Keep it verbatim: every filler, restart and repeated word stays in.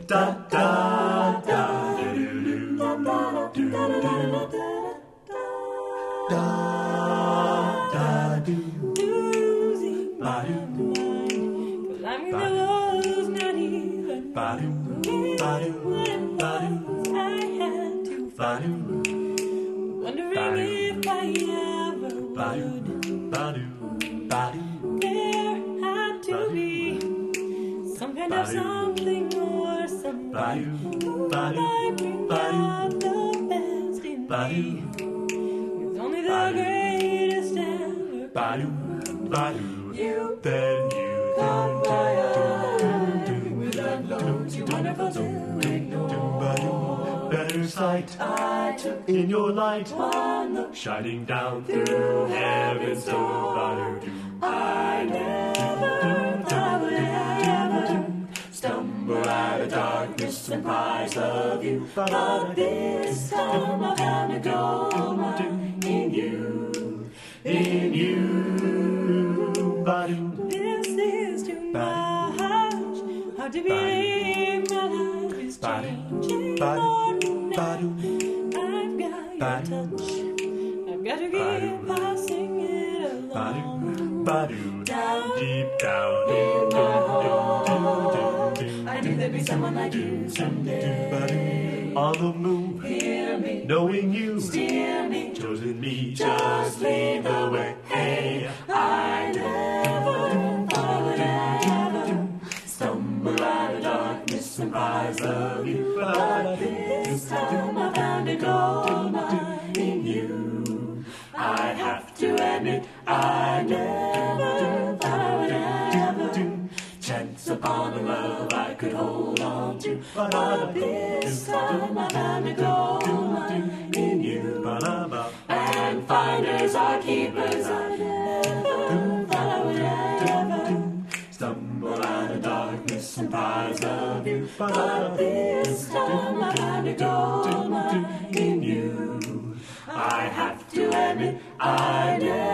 da da da do do da da do do da da do ba do climbing the walls, not even ba do ba do ba do I had to ba do wondering if I ever ba do would. ba do ba do There had to be some kind of something or somebody who might bring out the best in me. It's only the greatest ever. ba do ba do You then you caught my eye do with that load too wonderful to ignore. better sight I took in your light one look. shining down through heaven's door. Ba-do-do. I never thought I would ever stumble out of darkness and prize of you. But this time I found a gold mine in you, in you. Ba-do. This is too much, hard to believe my life is changing more now. I've got your touch, I've got to keep passing it along. Ba-do. Down Deep down in my heart, I knew there'd be someone like you someday. on the move, Hear me, knowing you steer me, chosen me, just lead the way. Hey, I never thought I would ever stumble out of darkness and prize of you. But this time I found a gold mine in you. I have to admit, I never thought I would ever chance upon a love I could hold on to. But this time I found a gold mine in you. Ba-da-ba. And finders are keepers. I never thought I would ever stumble out of darkness and prize of you. But this time I found a gold mine in you. I have to admit, I never